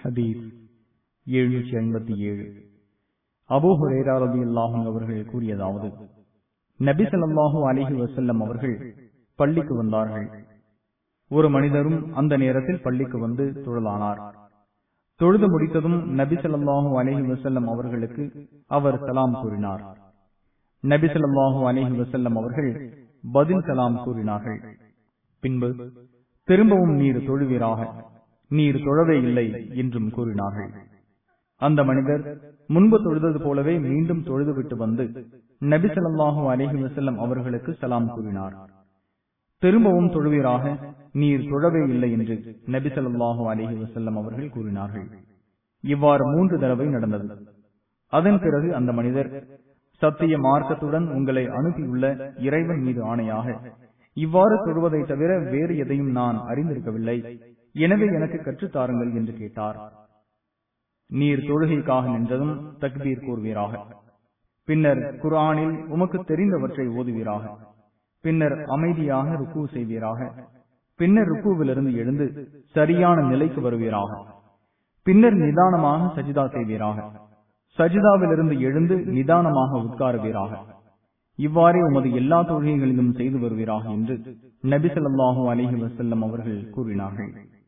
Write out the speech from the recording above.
ஹதீஸ் 757. அபூ ஹுரைரா ரலியல்லாஹு அன்ஹு அவர்கள் கூறியதாவது, நபி ஸல்லல்லாஹு அலைஹி வஸல்லம் அவர்கள் பள்ளிக்கு வந்தார்கள். ஒரு மனிதரும் அந்த நேரத்தில் பள்ளிக்கு வந்து தொழலானார். தொழுது முடித்ததும் நபி ஸல்லல்லாஹு அலைஹி வஸல்லம் அவர்களுக்கு அவர் சலாம் கூறினார். நபி ஸல்லல்லாஹு அலைஹி வஸல்லம் அவர்கள் பதில் சலாம் கூறினார்கள். பின்பு திரும்பவும் நீர் தொழுவீராக, நீர் தொழவே இல்லை என்றும் கூறினார்கள். அந்த மனிதர் முன்பு தொழுதது போலவே மீண்டும் தொழுதுவிட்டு வந்து நபி ஸல்லல்லாஹு அலைஹி வஸல்லம் அவர்களுக்கு சலாம் கூறினார். திரும்பவும் தொழுவீராக, நீர் தொழவே இல்லை என்று நபி ஸல்லல்லாஹு அலைஹி வஸல்லம் அவர்கள் கூறினார்கள். இவ்வாறு 3 தடவை நடந்தது. அதன் பிறகு அந்த மனிதர், சத்திய மார்க்கத்துடன் உங்களை அனுப்பியுள்ள இறைவன் மீது ஆணையாக, இவ்வாறு தொழுவதை தவிர வேறு எதையும் நான் அறிந்திருக்கவில்லை, எனவே எனக்கு கற்றுத்தாருங்கள் என்று கேட்டார். நீர் தொழுகைக்காக நின்றதும் தக்பீர் கூறுவீராக, பின்னர் குர்ஆனில் உமக்கு தெரிந்தவற்றை ஓதுவீராக, பின்னர் அமைதியாக ருக்கு செய்வீராக, பின்னர் ருக்குவிலிருந்து எழுந்து சரியான நிலைக்கு வருவீராக, பின்னர் நிதானமாக சஜிதா செய்வீராக, சஜிதாவிலிருந்து எழுந்து நிதானமாக உட்காருவீராக, இவ்வாறே உமது எல்லா தொழுகைகளிலும் செய்து வருவீராக என்று நபி ஸல்லல்லாஹு அலைஹி வஸல்லம் அவர்கள் கூறினார்கள்.